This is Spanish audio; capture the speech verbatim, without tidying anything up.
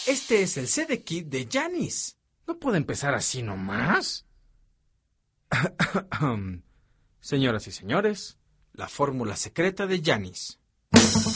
Este es el C D Kit de Janis. ¿No puede empezar así nomás? Señoras y señores, la fórmula secreta de Janis.